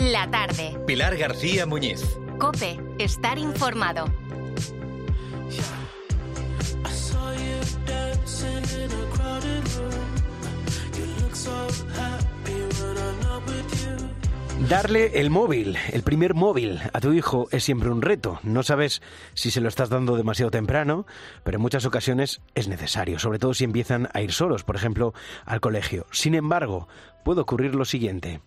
La tarde. Pilar García Muñiz. COPE. Estar informado. Darle el móvil, el primer móvil a tu hijo es siempre un reto. No sabes si se lo estás dando demasiado temprano, pero en muchas ocasiones es necesario, sobre todo si empiezan a ir solos, por ejemplo, al colegio. Sin embargo, puede ocurrir lo siguiente.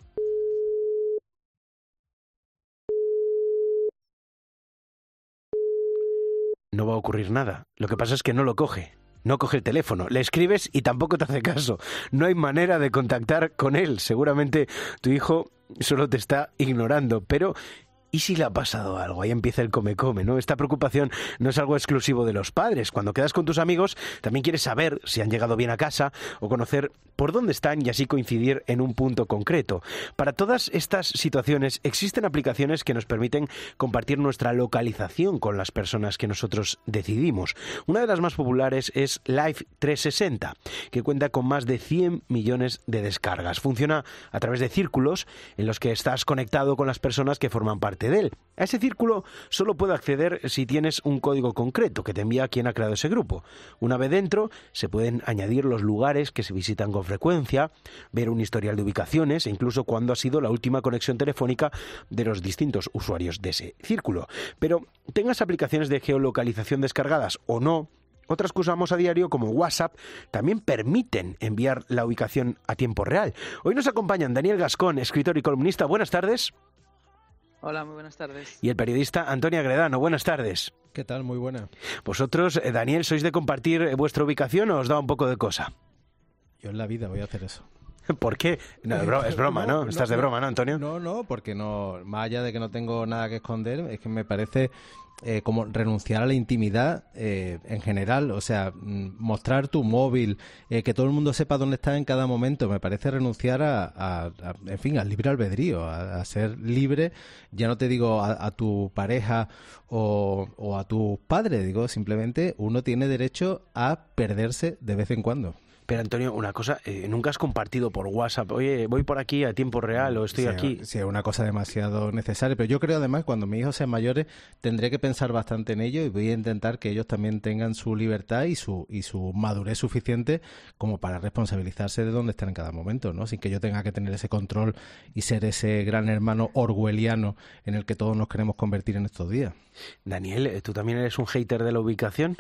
No va a ocurrir nada. Lo que pasa es que no lo coge. No coge el teléfono, le escribes y tampoco te hace caso. No hay manera de contactar con él. Seguramente tu hijo solo te está ignorando, pero ¿y si le ha pasado algo? Ahí empieza el come-come, ¿no? Esta preocupación no es algo exclusivo de los padres. Cuando quedas con tus amigos, también quieres saber si han llegado bien a casa o conocer por dónde están y así coincidir en un punto concreto. Para todas estas situaciones existen aplicaciones que nos permiten compartir nuestra localización con las personas que nosotros decidimos. Una de las más populares es Live 360, que cuenta con más de 100 millones de descargas. Funciona a través de círculos en los que estás conectado con las personas que forman parte de él. A ese círculo solo puedo acceder si tienes un código concreto que te envía quien ha creado ese grupo. Una vez dentro, se pueden añadir los lugares que se visitan con frecuencia, ver un historial de ubicaciones e incluso cuándo ha sido la última conexión telefónica de los distintos usuarios de ese círculo. Pero tengas aplicaciones de geolocalización descargadas o no, otras que usamos a diario, como WhatsApp, también permiten enviar la ubicación a tiempo real. Hoy nos acompañan Daniel Gascón, escritor y columnista. Buenas tardes. Hola, muy buenas tardes. Y el periodista Antonio Agredano. Buenas tardes. ¿Qué tal? Muy buena. Vosotros, Daniel, ¿sois de compartir vuestra ubicación o os da un poco de cosa? Yo en la vida voy a hacer eso. ¿Por qué? No, es broma, ¿no? Estás de broma, ¿no, Antonio? No, porque no, más allá de que no tengo nada que esconder, es que me parece como renunciar a la intimidad en general. O sea, mostrar tu móvil, que todo el mundo sepa dónde estás en cada momento, me parece renunciar en fin, al libre albedrío, a ser libre. Ya no te digo a tu pareja o a tus padres, digo, simplemente uno tiene derecho a perderse de vez en cuando. Pero Antonio, una cosa, ¿nunca has compartido por WhatsApp, oye, voy por aquí a tiempo real o estoy aquí? Sí, es una cosa demasiado necesaria, pero yo creo además cuando mis hijos sean mayores tendré que pensar bastante en ello y voy a intentar que ellos también tengan su libertad y su madurez suficiente como para responsabilizarse de dónde están en cada momento, ¿no? Sin que yo tenga que tener ese control y ser ese gran hermano orwelliano en el que todos nos queremos convertir en estos días. Daniel, ¿tú también eres un hater de la ubicación?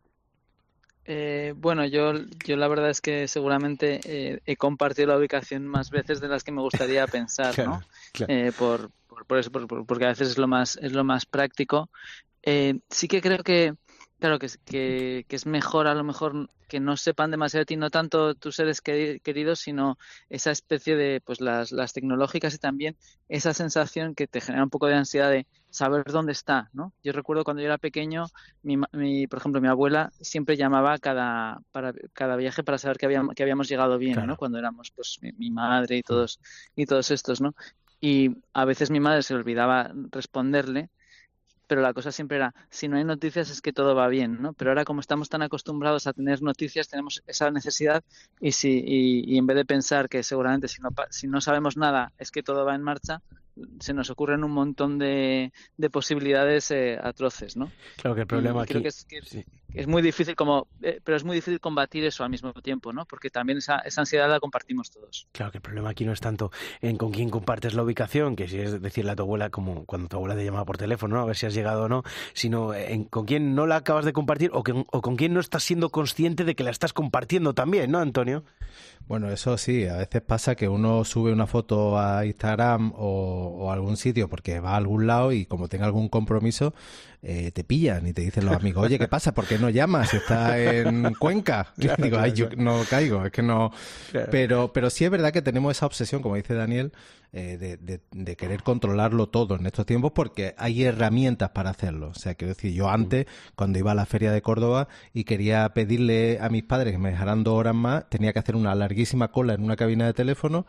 Bueno, yo la verdad es que seguramente he compartido la ubicación más veces de las que me gustaría pensar, claro, ¿no? Claro. Por eso, porque a veces es lo más práctico. Sí que creo que, claro, que es mejor a lo mejor que no sepan demasiado de ti, no tanto tus seres queridos, sino esa especie de, pues las tecnológicas y también esa sensación que te genera un poco de ansiedad de saber dónde está, ¿no? Yo recuerdo cuando yo era pequeño, por ejemplo, mi abuela siempre llamaba cada viaje para saber que habíamos llegado bien, claro, ¿no? Cuando éramos, pues, mi madre y todos estos, ¿no? Y a veces mi madre se le olvidaba responderle, pero la cosa siempre era, si no hay noticias es que todo va bien, ¿no? Pero ahora como estamos tan acostumbrados a tener noticias, tenemos esa necesidad y en vez de pensar que seguramente si no sabemos nada es que todo va en marcha, se nos ocurren un montón de posibilidades atroces, ¿no? Claro que el problema aquí... Creo que es muy difícil pero es muy difícil combatir eso al mismo tiempo, ¿no? Porque también esa ansiedad la compartimos todos. Claro que el problema aquí no es tanto en con quién compartes la ubicación, que si es decirle a tu abuela, como cuando tu abuela te llamaba por teléfono, ¿no? A ver si has llegado o no, sino en con quién no la acabas de compartir o con quién no estás siendo consciente de que la estás compartiendo también, ¿no, Antonio? Bueno, eso sí, a veces pasa que uno sube una foto a Instagram o a algún sitio porque va a algún lado y como tenga algún compromiso te pillan y te dicen los amigos, oye, ¿qué pasa? ¿Por qué no llamas? ¿Estás en Cuenca? Claro, y digo, ay, yo no caigo, es que no... Claro. Pero sí es verdad que tenemos esa obsesión, como dice Daniel, de querer controlarlo todo en estos tiempos porque hay herramientas para hacerlo. O sea, quiero decir, yo antes, cuando iba a la Feria de Córdoba y quería pedirle a mis padres que me dejaran 2 horas más, tenía que hacer una larguísima cola en una cabina de teléfono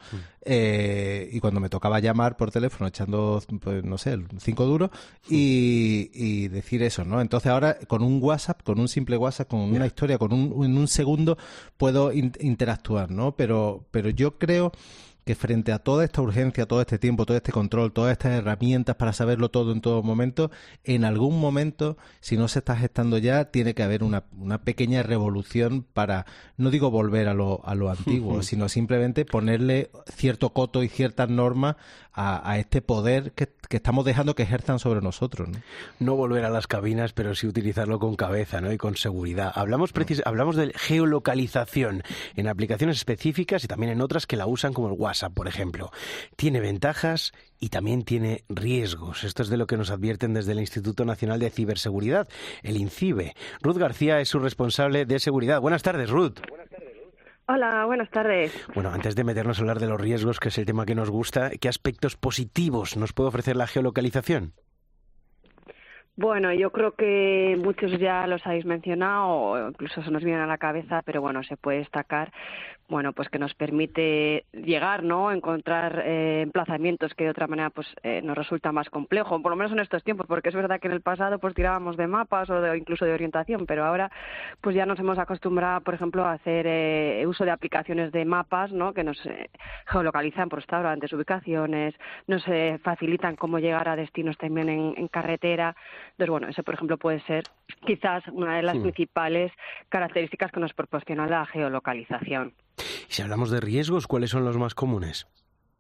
y cuando me tocaba llamar por teléfono echando, pues no sé, 5 duros y decir eso, ¿no? Entonces ahora con un WhatsApp, con un simple WhatsApp, con una historia, en un segundo puedo interactuar, ¿no? Pero yo creo que frente a toda esta urgencia, todo este tiempo, todo este control, todas estas herramientas para saberlo todo en todo momento, en algún momento, si no se está gestando ya, tiene que haber una pequeña revolución para, no digo volver a lo antiguo, sino simplemente ponerle cierto coto y ciertas normas a este poder que estamos dejando que ejerzan sobre nosotros, ¿no? No volver a las cabinas, pero sí utilizarlo con cabeza, ¿no? Y con seguridad. Hablamos de geolocalización en aplicaciones específicas y también en otras que la usan, como el WhatsApp, por ejemplo. Tiene ventajas y también tiene riesgos. Esto es de lo que nos advierten desde el Instituto Nacional de Ciberseguridad, el INCIBE. Ruth García es su responsable de seguridad. Buenas tardes, Ruth. Hola, buenas tardes. Bueno, antes de meternos a hablar de los riesgos, que es el tema que nos gusta, ¿qué aspectos positivos nos puede ofrecer la geolocalización? Bueno, yo creo que muchos ya los habéis mencionado o incluso se nos vienen a la cabeza, pero bueno, se puede destacar, bueno, pues que nos permite llegar, ¿no? Encontrar emplazamientos que de otra manera pues nos resulta más complejo, por lo menos en estos tiempos, porque es verdad que en el pasado pues tirábamos de mapas o incluso de orientación, pero ahora pues ya nos hemos acostumbrado, por ejemplo, a hacer uso de aplicaciones de mapas, ¿no? Que nos geolocalizan por restaurantes, ubicaciones, nos facilitan cómo llegar a destinos también en carretera. Entonces, bueno, eso, por ejemplo, puede ser quizás una de las principales características que nos proporciona la geolocalización. Y si hablamos de riesgos, ¿cuáles son los más comunes?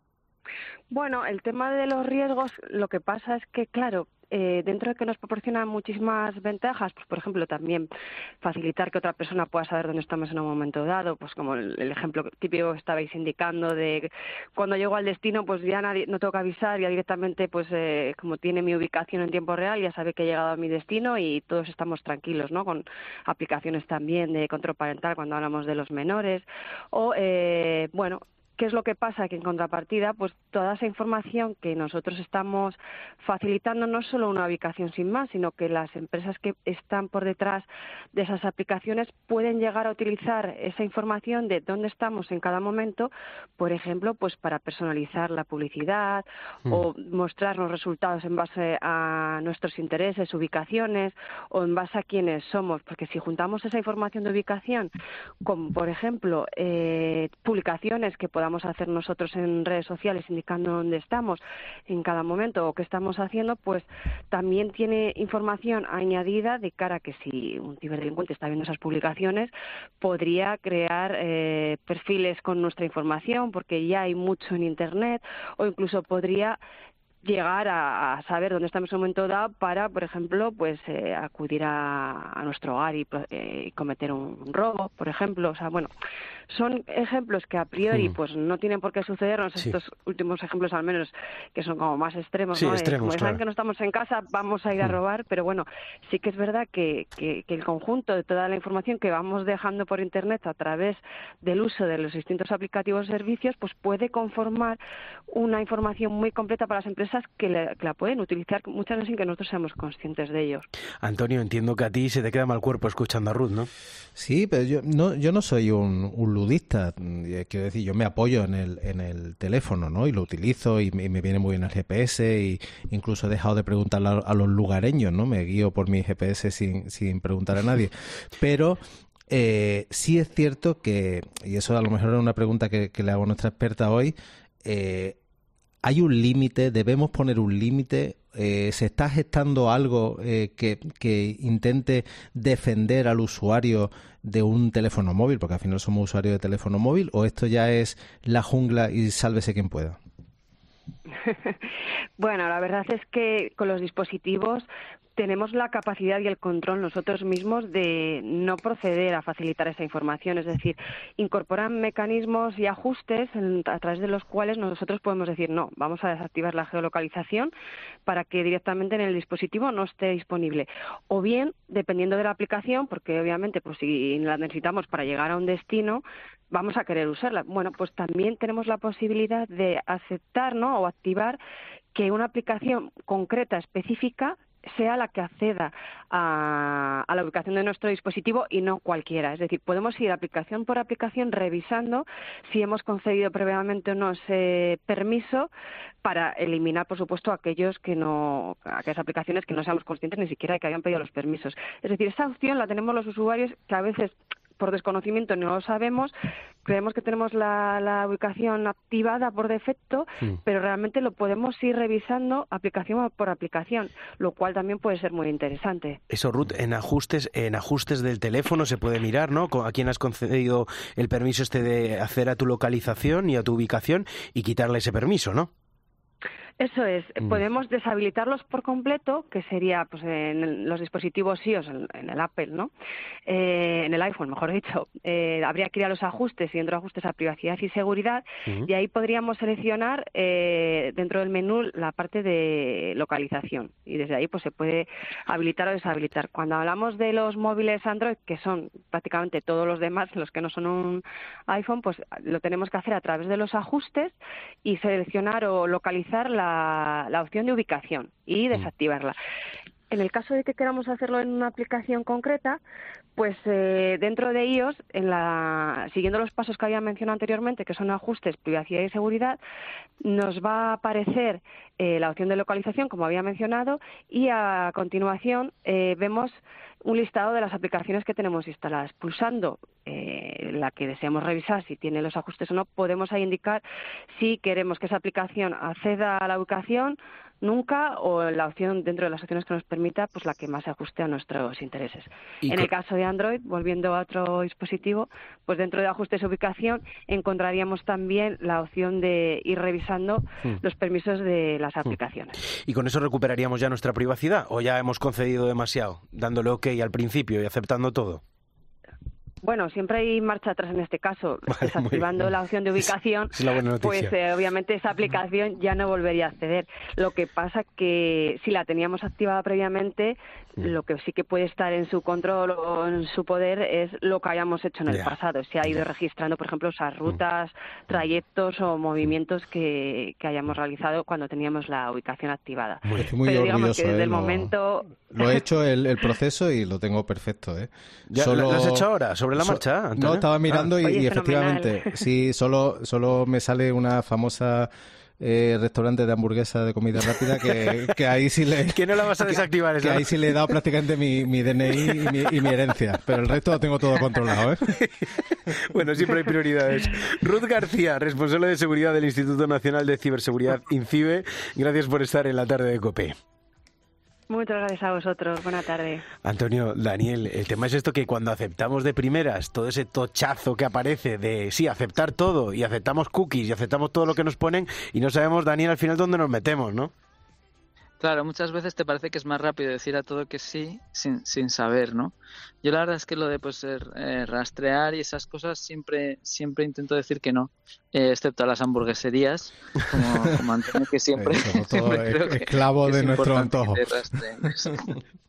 Bueno, el tema de los riesgos, lo que pasa es que, claro, dentro de que nos proporcionan muchísimas ventajas, pues por ejemplo también facilitar que otra persona pueda saber dónde estamos en un momento dado, pues como el ejemplo típico que estabais indicando de cuando llego al destino pues ya no tengo que avisar, ya directamente pues como tiene mi ubicación en tiempo real ya sabe que he llegado a mi destino y todos estamos tranquilos, ¿no? Con aplicaciones también de control parental cuando hablamos de los menores o bueno, ¿qué es lo que pasa? Que en contrapartida, pues toda esa información que nosotros estamos facilitando no es solo una ubicación sin más, sino que las empresas que están por detrás de esas aplicaciones pueden llegar a utilizar esa información de dónde estamos en cada momento, por ejemplo, pues para personalizar la publicidad o mostrarnos resultados en base a nuestros intereses, ubicaciones o en base a quiénes somos, porque si juntamos esa información de ubicación con, por ejemplo, publicaciones que podamos hacer nosotros en redes sociales indicando dónde estamos en cada momento o qué estamos haciendo, pues también tiene información añadida de cara a que si un ciberdelincuente está viendo esas publicaciones podría crear perfiles con nuestra información porque ya hay mucho en Internet o incluso podría llegar a saber dónde estamos en un momento dado para, por ejemplo, pues acudir a nuestro hogar y cometer un robo, por ejemplo. O sea, bueno, son ejemplos que a priori pues no tienen por qué sucedernos, estos últimos ejemplos al menos, que son como más extremos, ¿no? Extremos, como saben que no estamos en casa, vamos a ir a robar, pero bueno, sí que es verdad que el conjunto de toda la información que vamos dejando por Internet a través del uso de los distintos aplicativos y servicios, pues puede conformar una información muy completa para las empresas que la pueden utilizar muchas veces sin que nosotros seamos conscientes de ellos. Antonio, entiendo que a ti se te queda mal cuerpo escuchando a Ruth, ¿no? Sí, pero yo no soy un ludista. Quiero decir, yo me apoyo en el teléfono, ¿no? Y lo utilizo y me viene muy bien el GPS y incluso he dejado de preguntar a los lugareños, ¿no? Me guío por mi GPS sin preguntar a nadie. Pero sí es cierto que, y eso a lo mejor es una pregunta que le hago a nuestra experta hoy, hay un límite, debemos poner un límite. ¿Se está gestando algo que intente defender al usuario de un teléfono móvil? Porque al final somos usuarios de teléfono móvil. ¿O esto ya es la jungla y sálvese quien pueda? Bueno, la verdad es que con los dispositivos tenemos la capacidad y el control nosotros mismos de no proceder a facilitar esa información, es decir, incorporan mecanismos y ajustes a través de los cuales nosotros podemos decir no, vamos a desactivar la geolocalización para que directamente en el dispositivo no esté disponible. O bien, dependiendo de la aplicación, porque obviamente pues si la necesitamos para llegar a un destino, vamos a querer usarla. Bueno, pues también tenemos la posibilidad de aceptar, ¿no? O activar que una aplicación concreta, específica, sea la que acceda a la ubicación de nuestro dispositivo y no cualquiera. Es decir, podemos ir aplicación por aplicación revisando si hemos concedido previamente o no ese permiso para eliminar, por supuesto, aquellas aplicaciones que no seamos conscientes ni siquiera de que hayan pedido los permisos. Es decir, esa opción la tenemos los usuarios que a veces por desconocimiento no lo sabemos, creemos que tenemos la ubicación activada por defecto, pero realmente lo podemos ir revisando aplicación por aplicación, lo cual también puede ser muy interesante. Eso, Ruth, en ajustes del teléfono se puede mirar, ¿no? A quién has concedido el permiso de acceder a tu localización y a tu ubicación y quitarle ese permiso, ¿no? Eso es, podemos deshabilitarlos por completo, que sería pues en los dispositivos iOS, en el Apple, ¿no? En el iPhone, mejor dicho. Habría que ir a los ajustes y dentro de ajustes a privacidad y seguridad, y ahí podríamos seleccionar dentro del menú la parte de localización, y desde ahí pues se puede habilitar o deshabilitar. Cuando hablamos de los móviles Android, que son prácticamente todos los demás, los que no son un iPhone, pues lo tenemos que hacer a través de los ajustes y seleccionar o localizar la opción de ubicación y desactivarla. En el caso de que queramos hacerlo en una aplicación concreta, pues dentro de iOS, siguiendo los pasos que había mencionado anteriormente, que son ajustes, privacidad y seguridad, nos va a aparecer la opción de localización, como había mencionado, y a continuación vemos un listado de las aplicaciones que tenemos instaladas. Pulsando la que deseamos revisar, si tiene los ajustes o no, podemos ahí indicar si queremos que esa aplicación acceda a la ubicación, nunca, o la opción dentro de las opciones que nos permita, pues la que más se ajuste a nuestros intereses. En el caso de Android, volviendo a otro dispositivo, pues dentro de ajustes de ubicación encontraríamos también la opción de ir revisando los permisos de las aplicaciones. ¿Y con eso recuperaríamos ya nuestra privacidad o ya hemos concedido demasiado, dándole OK al principio y aceptando todo? Bueno, siempre hay marcha atrás en este caso. Desactivando la opción de ubicación, es la buena noticia. Pues obviamente esa aplicación ya no volvería a acceder. Lo que pasa que si la teníamos activada previamente, lo que sí que puede estar en su control o en su poder es lo que hayamos hecho en el pasado. Se ha ido registrando, por ejemplo, esas rutas, trayectos o movimientos que hayamos realizado cuando teníamos la ubicación activada. Estoy muy Pero digamos orgulloso, que desde el momento... Lo he hecho el proceso y lo tengo perfecto, ¿eh? ¿Lo has hecho ahora? ¿Sobre la marcha, Antonio? No, estaba mirando y efectivamente, sí, solo me sale una famosa restaurante de hamburguesa de comida rápida que ahí sí le... Que no la vas a desactivar esa. Que ahí sí le he dado prácticamente mi DNI y mi herencia, pero el resto lo tengo todo controlado, ¿eh? Bueno, siempre hay prioridades. Ruth García, responsable de seguridad del Instituto Nacional de Ciberseguridad, INCIBE, gracias por estar en la tarde de COPE. Muchas gracias a vosotros. Buena tarde. Antonio, Daniel, el tema es esto, que cuando aceptamos de primeras todo ese tochazo que aparece de sí, aceptar todo, y aceptamos cookies y aceptamos todo lo que nos ponen y no sabemos, Daniel, al final dónde nos metemos, ¿no? Claro, muchas veces te parece que es más rápido decir a todo que sí sin saber, ¿no? Yo la verdad es que lo de pues rastrear y esas cosas siempre intento decir que no, excepto a las hamburgueserías, como Antonio, que siempre, siempre creo que esclavo de nuestro antojo.